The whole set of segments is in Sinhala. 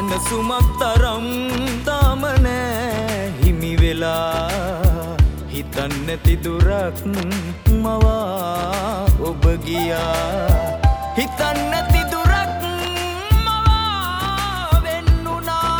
සැනසුමක් තරම් තාම නෑ හිමි වෙලා හිතන්න නැති දුරක් මවා ඔබ ගියා හිතන්න නැති දුරක් මවා වෙන්නුනා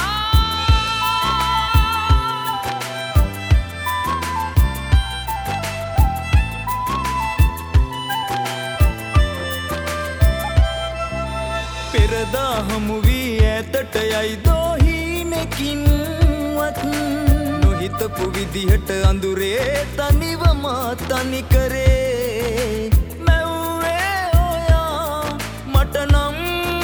පෙරදා හමු වී ඈතට යයි දෝහිනකින්වත් නොහිතපු විදිහට අඳුරේ තනිවම තනි කරේ මැව්වේ ඔයා මට නම්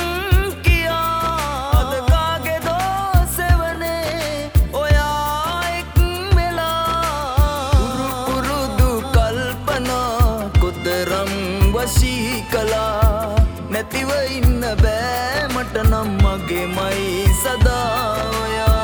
කියා අද කාගේදෝ සෙවනේ ඔයා එක් වෙලා උරුදු කල්පනා කොතරම් වශී කළා නැතිව ඉන්න බෑ මට නම් මගේමයි සදා ඔයා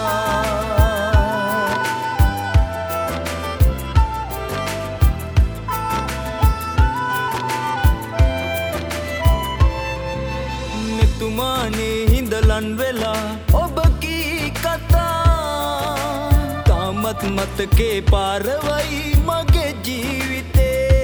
මෙතුමානේ හිඳලන් වෙලා ඔබ කී කතා තාමත් මතකේ පාරවයි මගේ ජීවිතේ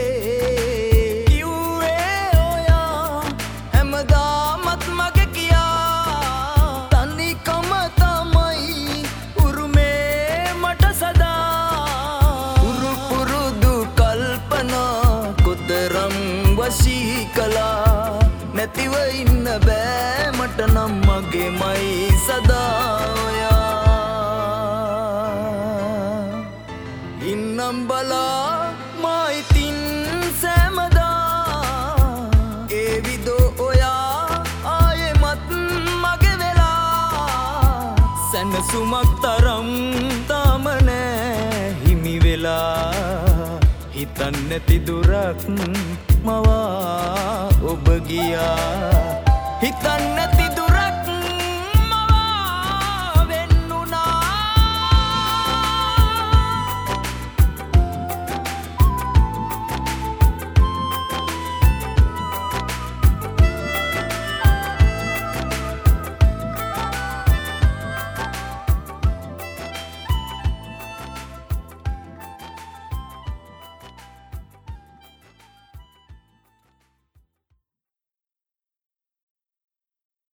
හැමදාමත් මගේ කියා තනිකම තමයි උරුමේ මට සදා උරුදු කල්පනා කොතරම් වශී කළා නැතිව ඉන්න බෑ මට නම් මගේමයි සදා ඔයා ඉන්නම් බලා මා ඉතින් සෑමදා ඒවිදෝ සැනසුමක් තරම් තාම නෑ හිමි වෙලා හිතන්න නැති දුරක් මවා ඔබ ගියා හිතන්න